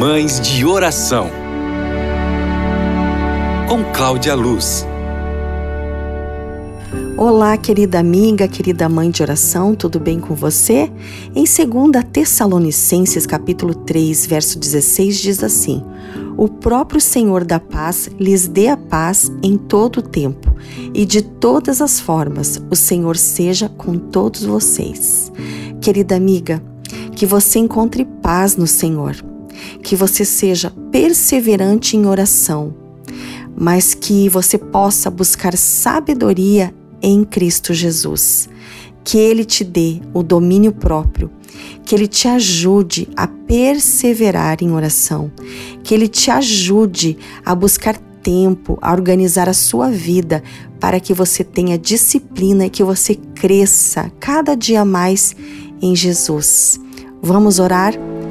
Mães de Oração, com Cláudia Luz. Olá, querida amiga, querida mãe de oração, tudo bem com você? Em 2 Tessalonicenses, capítulo 3, verso 16, diz assim: O próprio Senhor da paz lhes dê a paz em todo o tempo, e de todas as formas o Senhor seja com todos vocês. Querida amiga, que você encontre paz no Senhor, que você seja perseverante em oração, mas que você possa buscar sabedoria em Cristo Jesus, que Ele te dê o domínio próprio, que Ele te ajude a perseverar em oração, que Ele te ajude a buscar tempo, a organizar a sua vida para que você tenha disciplina e que você cresça cada dia mais em Jesus. Vamos orar?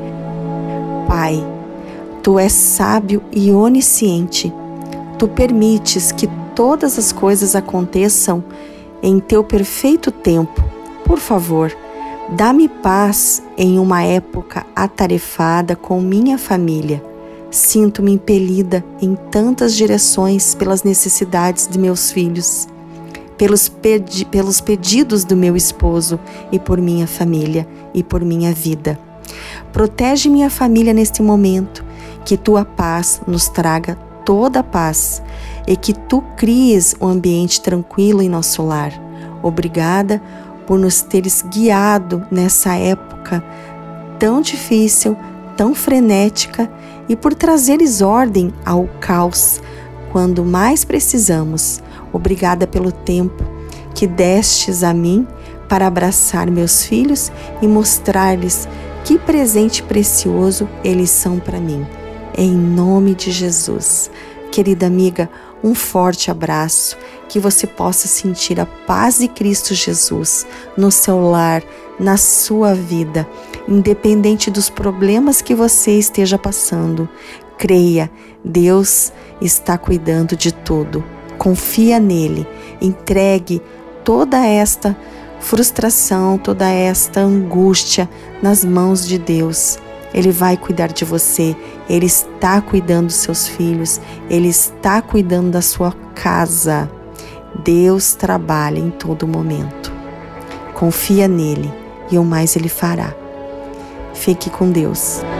Pai, Tu és sábio e onisciente. Tu permites que todas as coisas aconteçam em Teu perfeito tempo. Por favor, dá-me paz em uma época atarefada com minha família. Sinto-me impelida em tantas direções pelas necessidades de meus filhos, pelos pedidos do meu esposo e por minha família e por minha vida. Protege minha família neste momento, que Tua paz nos traga toda a paz e que Tu cries um ambiente tranquilo em nosso lar. Obrigada por nos teres guiado nessa época tão difícil, tão frenética e por trazeres ordem ao caos quando mais precisamos. Obrigada pelo tempo que destes a mim para abraçar meus filhos e mostrar-lhes que presente precioso eles são para mim. Em nome de Jesus. Querida amiga, um forte abraço, que você possa sentir a paz de Cristo Jesus no seu lar, na sua vida, independente dos problemas que você esteja passando. Creia, Deus está cuidando de tudo. Confia nele, entregue toda esta frustração, toda esta angústia nas mãos de Deus. Ele vai cuidar de você, Ele está cuidando dos seus filhos, Ele está cuidando da sua casa. Deus trabalha em todo momento. Confia nele e o mais Ele fará. Fique com Deus.